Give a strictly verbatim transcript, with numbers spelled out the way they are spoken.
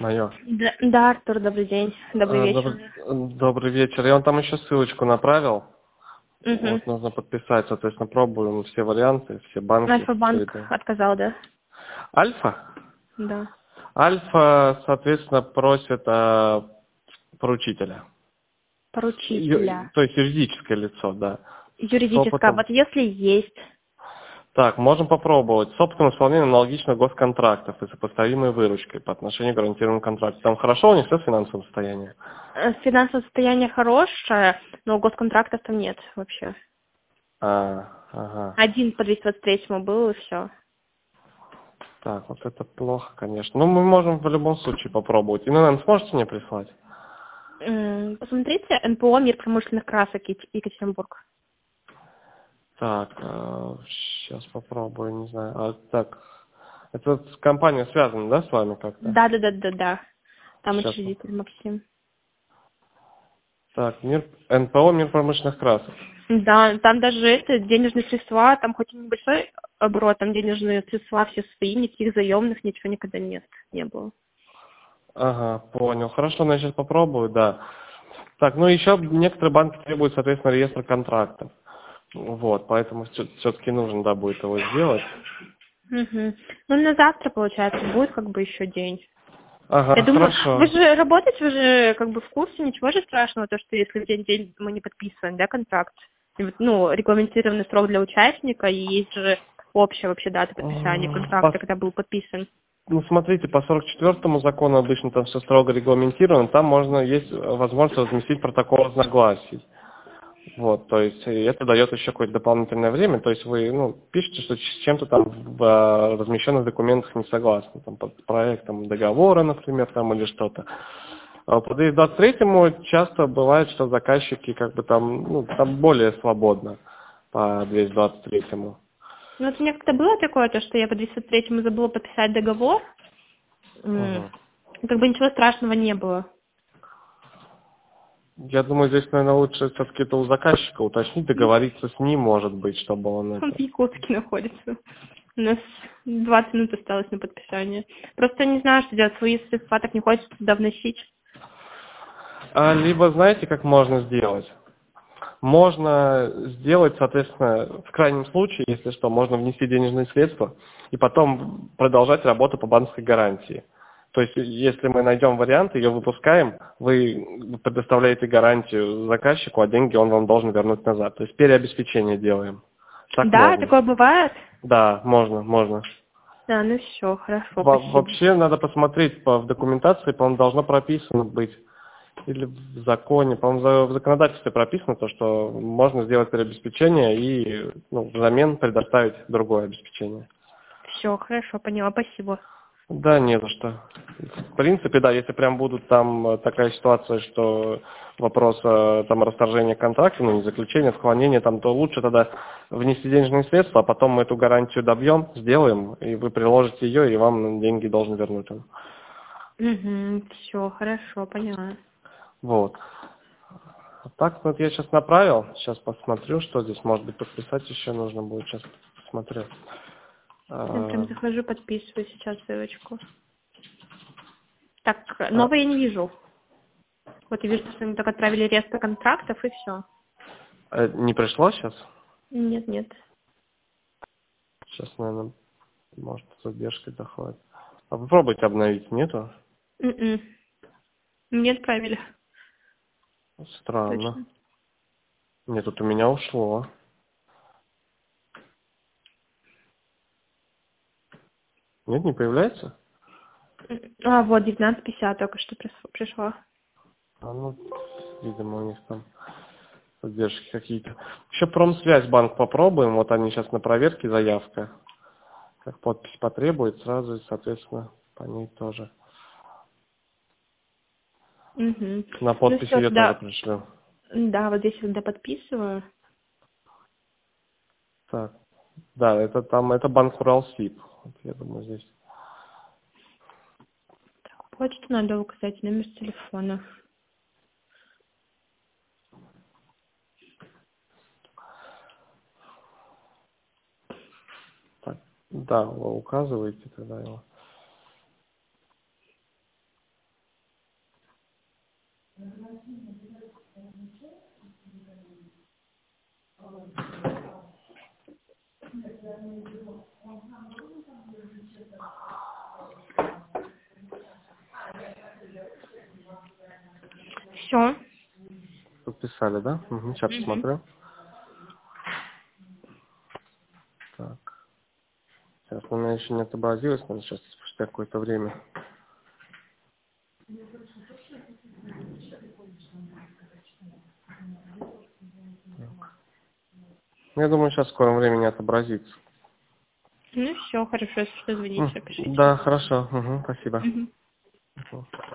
Мое. Да, да, Артур, добрый день. Добрый А, вечер. Добрый, добрый вечер. Я вам там еще ссылочку направил. Угу. Вот, нужно подписать, соответственно, пробуем все варианты, все банки. Все Альфа-банк это. отказал, да? Альфа? Да. Альфа, соответственно, просит а, поручителя. Ю- Поручителя. то есть юридическое лицо, да. С Юридическое. опытом. Вот если есть. Так, можем попробовать. С опытом исполнения аналогичных госконтрактов и сопоставимой выручкой по отношению к гарантированному контракту. Там хорошо у них все финансовое состояние? э, Финансовое состояние хорошее, но госконтрактов там нет вообще. А, ага. Один по двести двадцать третьему был, и все. Так, вот это плохо, конечно. Ну, мы можем в любом случае попробовать. И, наверное, сможете мне прислать? Посмотрите, эн пэ о «Мир промышленных красок», Ек- Екатеринбург. Так, сейчас попробую, не знаю. А, так, это с- компания связана, да, с вами как-то? Да, да, да, да, да. Там Сейчас. учредитель Максим. Так, мир, эн пэ о «Мир промышленных красок». Да, там даже это денежные средства, там хоть и небольшой оборот, там денежные средства все свои, никаких заемных, ничего никогда нет, не было. Ага, понял. Хорошо, ну, я сейчас попробую, да. Так, ну еще некоторые банки требуют, соответственно, реестр контрактов. Вот, поэтому все-таки нужно, да, будет его сделать. Угу. Ну, на завтра, получается, будет как бы еще день. Я Ага, думаю, вы хорошо. же работаете, вы же как бы в курсе, ничего же страшного, то, что если в день-день мы не подписываем, да, контракт, и вот, ну, регламентированный срок для участника, и есть же общая вообще дата подписания М, контракта, по- когда был подписан. Ну, смотрите, по сорок четвёртому закону обычно там все строго регламентировано, там можно, есть возможность разместить протокол разногласий. Вот, то есть и это дает еще какое-то дополнительное время, то есть вы, ну, пишете, что с чем-то там в а, размещенных документах не согласны, там, под проектом договора, например, там, или что-то. А по двести двадцать третьему часто бывает, что заказчики как бы там, ну, там более свободно по двести двадцать третьему. Ну, вот у меня как-то было такое, то, что я по двести третьему забыла подписать договор, м, Мгм. и как бы ничего страшного не было. Я думаю, здесь, наверное, лучше все-таки это у заказчика уточнить, договориться с ним, может быть, чтобы он Он в это... Якутске находится. У нас двадцать минут осталось на подписание. Просто не знаю, что делать. Свои средства так не хочется туда вносить. А, либо, знаете, как можно сделать? Можно сделать, соответственно, в крайнем случае, если что, можно внести денежные средства и потом продолжать работу по банковской гарантии. То есть, если мы найдем вариант, ее выпускаем, вы предоставляете гарантию заказчику, а деньги он вам должен вернуть назад. То есть, переобеспечение делаем. Так Да, можно. такое бывает. Да, можно, можно. Да, ну все, хорошо, Во- спасибо. Вообще надо посмотреть по, в документации, по-моему, должно прописано быть, или в законе, по-моему, за- в законодательстве прописано то, что можно сделать переобеспечение и ну, взамен предоставить другое обеспечение. Все, хорошо, поняла, спасибо. Да, не за что. В принципе, да, если прям будут там э, такая ситуация, что вопрос э, там расторжения контракта, ну, не заключения, склонения, там, то лучше тогда внести денежные средства, а потом мы эту гарантию добьем, сделаем, и вы приложите ее, и вам деньги должны вернуть он. Угу, все, хорошо, поняла. Вот. А так, вот я сейчас направил, сейчас посмотрю, что здесь, может быть, подписать еще нужно будет, сейчас посмотрю. Я прям А, захожу, подписываю сейчас ссылочку. Так, а, новое я не вижу. Вот я вижу, что мы только отправили реестр контрактов, и все. а не пришло сейчас? Нет, нет. Сейчас, наверное, может, с задержкой доходит. А попробуйте обновить, нету? М-м. Не отправили. Странно. Точно. Нет, тут у меня ушло. Нет, не появляется? А, вот, девятнадцать пятьдесят только что прис- пришло. А ну, видимо, у них там задержки какие-то. Еще Промсвязьбанк попробуем. Вот они сейчас на проверке, заявка. Как подпись потребует, сразу, и, соответственно, по ней тоже. Угу. На Ну подпись все, ее тоже тогда, пришлю. да, вот здесь когда подписываю. Так. Да, это там, это банк Уралсиб. Вот, я думаю, здесь. Так, почту надо указать, номер телефона. Так. Да, вы указываете тогда его. Все. Подписали, да? Угу, сейчас Угу. посмотрю. Так. Сейчас у меня еще не отобразилось, но сейчас спустя какое-то время. Ну, я думаю, сейчас в скором времени отобразится. Ну все, хорошо, если что, звоните, М, пишите. Да, хорошо. Угу, спасибо. Мгм. Мгм.